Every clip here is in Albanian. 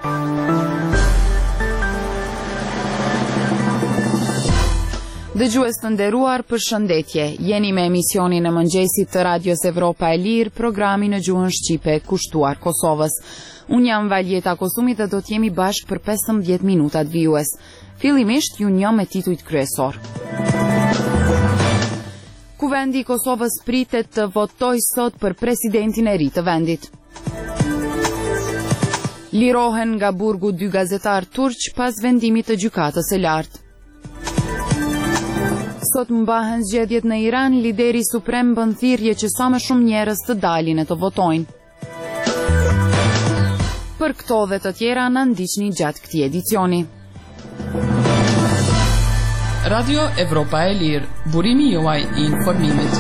Dëgjues të nderuar, përshëndetje. Jeni me emisionin e mëngjesit të Radios Evropa e Lirë, programi në gjuhën shqipe kushtuar Kosovës. Unë jam Valjeta Kosumit dhe do t'jemi bashkë për 15 minutat vijues. Fillimisht ju njeh me titujt kryesor. Kuvendi i Kosovës pritet të votojë sot për presidentin e ri të vendit. Lirohen nga burgu 2 gazetar turq pas vendimit të gjykatës së lartë. Sot mbahen zgjedhjet në Iran, lideri suprem bën thirrje që sa më shumë njerëz të dalin e të votojnë. Për këto dhe të tjera na ndiqni gjatë këtij edicioni. Radio Evropa e Lirë, burimi juaj i informimit.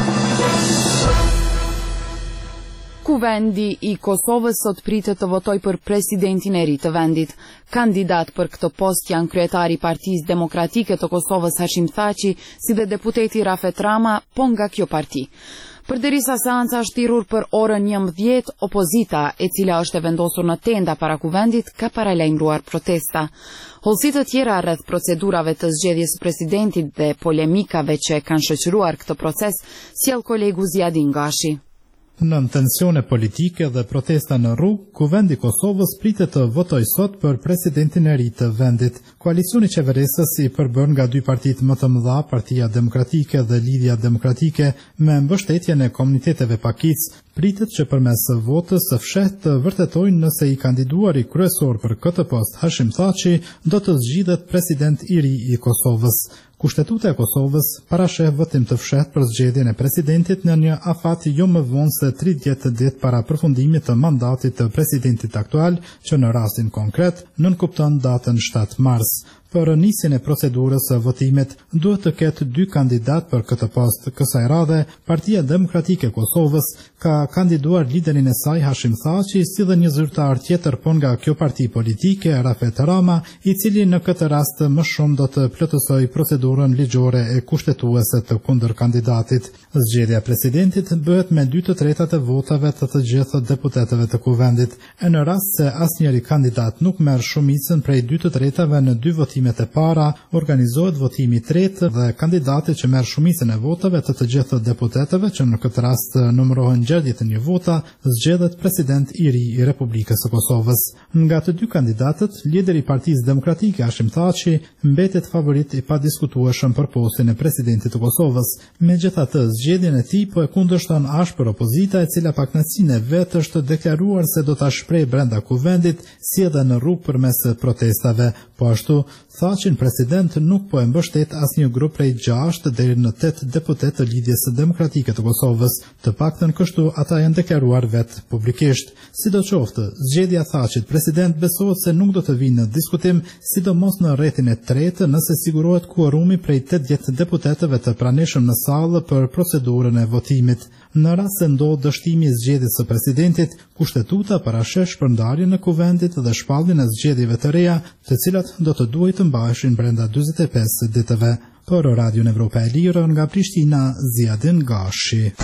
Kuvendi i Kosovës sot pritet të votojë për presidentin e ri të vendit. Kandidat për këtë post janë kryetari i Partisë Demokratike të Kosovës Hashim Thaçi, si dhe deputeti Rafet Rama, po nga kjo parti. Përderisa seanca është thirrur për orën 11, opozita, e cila është e vendosur në tenda para kuvendit, ka paralajmëruar protesta. Hollësi të tjera rreth procedurave të zgjedhjes së presidentit dhe polemikave që kanë shoqëruar këtë proces, sjell kolegu Ziadin Gashi. Nën tensione politike dhe protesta në rrugë, Kuvendi i Kosovës pritet të votojë sot për presidentin e ri të vendit. Koalicioni qeverisës i përbën nga 2 partitë më të mëdha, Partia Demokratike dhe Lidhja Demokratike, me mbështetjen e komuniteteve pakicë, pritet që përmes votës së fshehtë të vërtetojnë nëse i kandiduari kryesor për këtë post Hashim Thaçi do të zgjidhet president i ri i Kosovës. Kushtetuta e Kosovës parasheh votim të fshehtë për zgjedhjen e presidentit në një afat jo më vonë se 30 ditë para përfundimit të mandatit të presidentit aktual, që në rastin konkret nënkupton datën 7 mars. Për nisjen e procedurës së votimit duhet të ketë 2 kandidat për këtë post. Kësaj radhe, Partia Demokratike e Kosovës ka kandiduar liderin e saj Hashim Thaçi, si dhe një zyrtar tjetër po nga kjo parti politike, Rafet Rama, i cili në këtë rast më shumë do të plotësojë procedurën ligjore e kushtetuese të kundër kandidatit. Zgjedhja e presidentit bëhet me 2/3 të votave të gjithë deputetëve të kuvendit. E në rast se asnjëri kandidat nuk merr shumicën prej 2/3 në 2 votime e para, organizohet votimi i tretë dhe kandidati që merr shumicën e votave të gjithë deputetëve, që në këtë rast numërohen 61 vota, zgjedhet president i ri i Republikës së Kosovës. Nga të 2 kandidatët, lideri i Partisë Demokratike Hashim Thaçi mbetet favorit i padiskutueshëm për postin e presidentit të Kosovës. Megjithatë, zgjedhjen e tij po e kundërshton ashpër opozita, e cila pak në sinë vet është deklaruar se do ta shprehë brenda kuvendit, si edhe në rrugë përmes protestave. Po ashtu, Thaçin president nuk po e mbështet asnjë grup prej 6 deri në 8 deputet të Lidhjes Demokratike të Kosovës, të paktën kështu ata janë deklaruar vetë publikisht. Sidoqoftë, zgjedhja Thaçit president besohet se nuk do të vinë në diskutim, sidomos në rrethin e tretë, nëse sigurohet kuorumi prej 80 deputetëve të pranishëm në sallë për procedurën e votimit. Në rast se ndodh dështimi i zgjedhjes së presidentit, kushtetuta parasheh shpërndarjen e kuvendit dhe shpalljen e zgjedhjeve të reja, të cilat do të duhet të mbaheshin brenda 45 ditëve. Për Radion Evropa e Lirë nga Prishtina, Ziadin Gashi.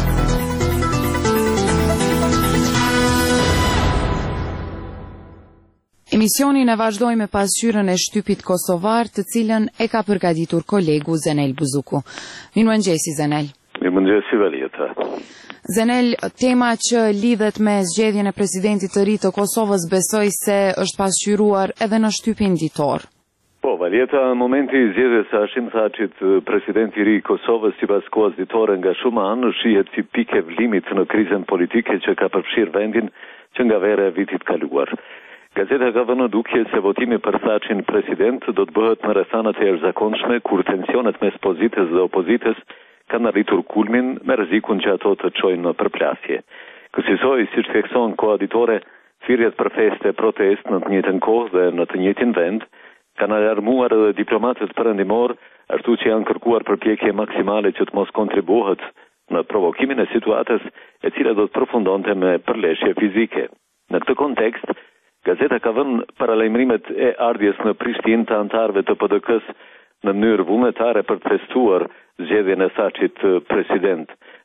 Emisionin e vazhdojmë me pasqyrën e shtypit kosovar, të cilën e ka përgatitur kolegu Zenel Buzuku. Mirëmëngjesi Zenel. Mirëmëngjesi Valjeta. Zenel, tema që lidhet me zgjedhjen e presidentit të ri të Kosovës besoj se është pasqyruar edhe në shtypin ditor. Po, Valjeta, në momenti i zgjedhjes së Hashim Thaçit, presidenti i ri i Kosovës, sipas kohës ditore nga shumë anë, shihet si pikë vlimit në krizën politike që ka përfshirë vendin që nga vera e vitit kaluar. Gazeta ka vënë dukje se votimi për Thaçin president do të bëhet në rrethana të jashtëzakonshme, kur tensionet mes pozitës dhe opozitës kanë arritur kulmin, me rrezikun që ato të çojnë në përplasje. Kësaj, siç thekson koha ditore, thirrjet për feste, protest në të njëjtën kohë dhe në të njëjtin vend kanë alarmuar edhe diplomatët perëndimor, ashtu që janë kërkuar përpjekje maksimale që të mos kontribuohet në provokimin e situatës, e cila do të përfundonte me përleshje fizike. Në këtë kontekst, gazeta ka vënë paralajmërimet e ardhjes në Prishtinë të anëtarëve të PDK-s në mënyrë vullnetare për të testuar zgjedhjen e Thaçit president.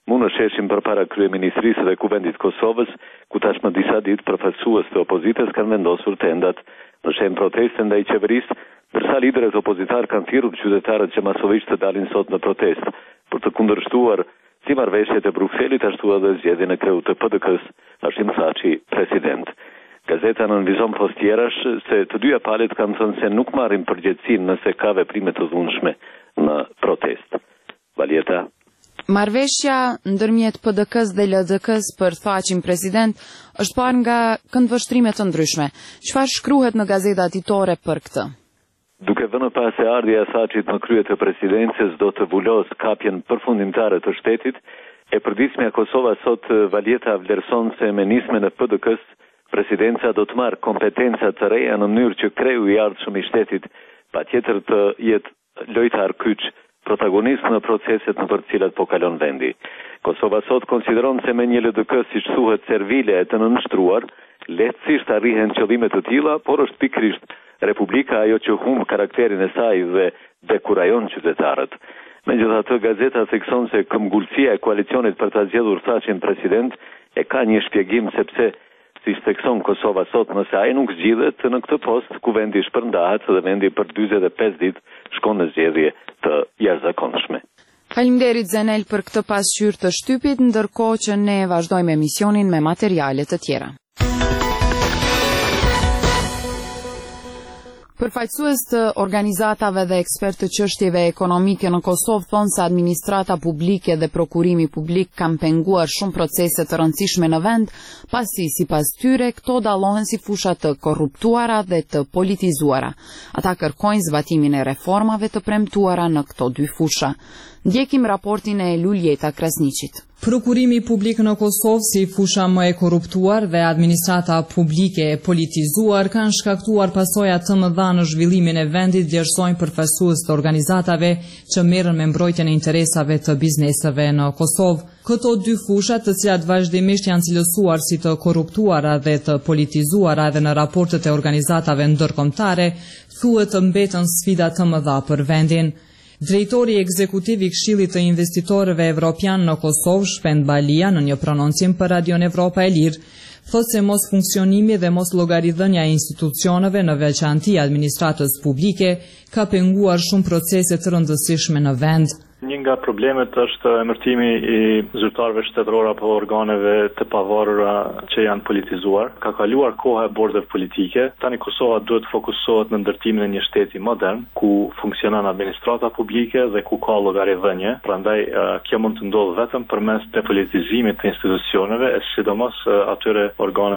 Mund në sheshim përpara kryeministrisë dhe kuvendit Kosovës, ku tashmë disa ditë përfaqësues të opozitës kanë vendosur tendat në shenjë proteste ndaj qeverisë, ndërsa liderët opozitar kanë thirrur qytetarët që masovisht të dalin sot në protestë për të kundërshtuar si marrëveshjet e Brukselit ashtu edhe zgjedhjen e kreut të PDK-s, Hashim Thaçi, president. Gazeta nënvizon postjerash se të dyja palët kanë thënë se nuk marrin përgjegjësinë nëse ka veprime të dhunshme në protestë. Valieta. Marrëveshja ndërmjet PDK-s dhe LDK-s për Thaçin president është parë nga këndvështrime të ndryshme. Çfarë shkruhet në gazetat ditore për këtë? Duke vënë pas se ardhja e Thaçit në krye të presidencës do të vulos kapjen përfundimtare të shtetit, e përditshmja Kosova sot Valieta vlerëson se me nismen e PDK-s presidenca do të marrë kompetenca të reja në mënyrë që kreu i ardhshëm i shtetit patjetër të jetë lojtar kyç, protagonist në proceset në për cilat po kalon vendi. Kosova sot konsideron se me një LDK siç thuhet servile e të nënshtruar, lehtësisht arrihen qëllime të tilla, por është pikërisht Republika ajo që humb karakterin e saj dhe dekurajon qytetarët. Megjithatë, gazeta thekson se këmbgulësia e koalicionit për ta zgjedhur Thaçin president e ka një shpjegim sepse si thekson Kosova sot, nëse ai nuk zgjidhet në këtë post, ku vendi shpërndahet dhe vendi për 45 ditë shkon në zgjedhje të jashtëzakonshme. Faleminderit Zenel për këtë pasqyrë të shtypit, ndërkohë që ne vazhdojmë emisionin me materiale të tjera. Përfaqësues të organizatave dhe ekspertë të çështjeve ekonomike në Kosovë thonë se administrata publike dhe prokurimi publik kanë penguar shumë procese të rëndësishme në vend, pasi sipas tyre këto dallohen si fusha të korruptuara dhe të politizuara. Ata kërkojnë zbatimin e reformave të premtuara në këto dy fusha. Ndjekim raportin e Luljeta Krasniqit. Prokurimi publik në Kosovë si fusha më e korruptuar dhe administrata publike e politizuar kanë shkaktuar pasoja të mëdha në zhvillimin e vendit, vlerësojnë përfaqësues të organizatave që merren me mbrojtjen e interesave të bizneseve në Kosovë. Këto dy fusha, të cilat vazhdimisht janë cilësuar si të korruptuara dhe të politizuara edhe në raportet e organizatave ndërkombëtare, thuhet të mbetën sfida të mëdha për vendin. Drejtori ekzekutiv i Këshillit të Investitorëve Evropian në Kosovë, Shpend Balia, në një prononcim për Radion Evropa e Lirë, thotë se mos funksionimi dhe mos llogaridhënia e institucioneve, në veçanti administratës publike, ka penguar shumë procese të rëndësishme në vend. Një nga problemet është emërtimi i zyrtarëve shtetëror apo organeve të pavarura që janë politizuar. Ka kaluar koha e bordeve politike. Tani Kosova duhet fokusohet në ndërtimin e një shteti modern, ku funksionon administrata publike dhe ku ka llogaridhënie. Prandaj kjo mund të ndodhë vetëm përmes depolitizimit të institucioneve, e sidomos atyre organeve